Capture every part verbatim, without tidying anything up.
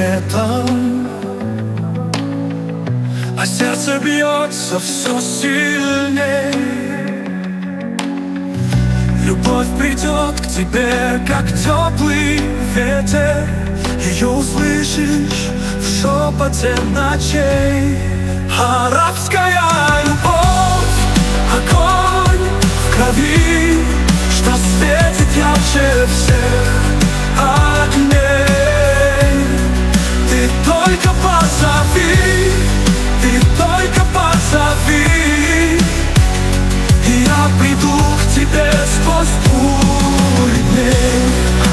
светом, а сердце бьется все сильней. Любовь придет к тебе, как теплый ветер. Ее услышишь в шепоте ночей. Арабская любовь, огонь в крови, что светит ярче всех огней. Ты только позови, ты только позови, и я приду к тебе сквозь бури дней.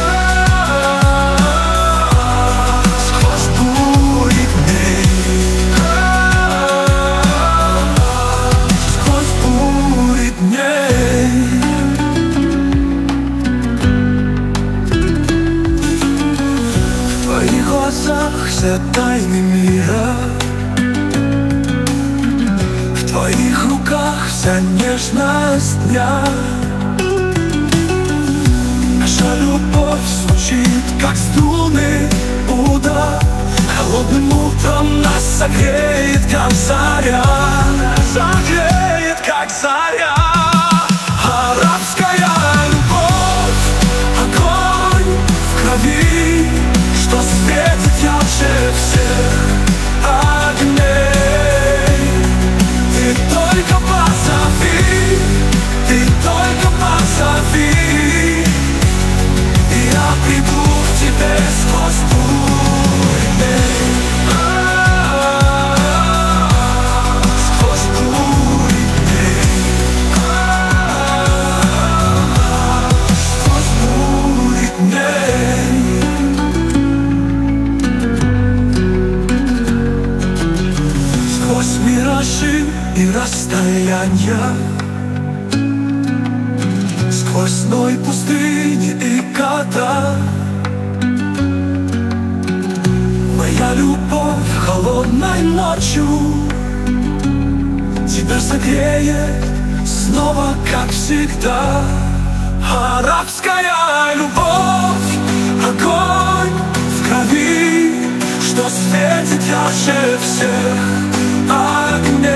Сквозь бури дней. Сквозь бури дней. В твоих глазах все тайны мира, в твоих руках вся нежность дня. Наша любовь звучит, как струны уда, холодным утром нас согреет, как заря. Согреет, как заря. Арабская любовь, огонь в крови, что светит ярче всех огней. Ты только позови, ты только позови, и я приду к тебе сквозь бури дней. Сквозь бури дней. Сквозь бури дней. Сквозь миражи и расстояния, сквозь зной пустыни и года, моя любовь холодной ночью тебя согреет снова, как всегда. Арабская любовь, огонь в крови, что светит ярче всех огней.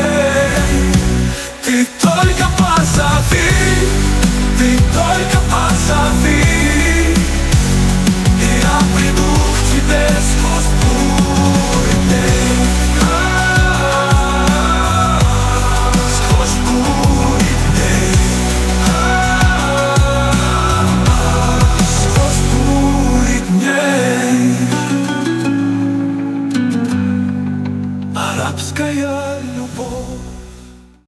Ты только позови, ты только позови, и я приду к тебе сквозь бури дней. Сквозь бури дней. Сквозь бури дней. Арабская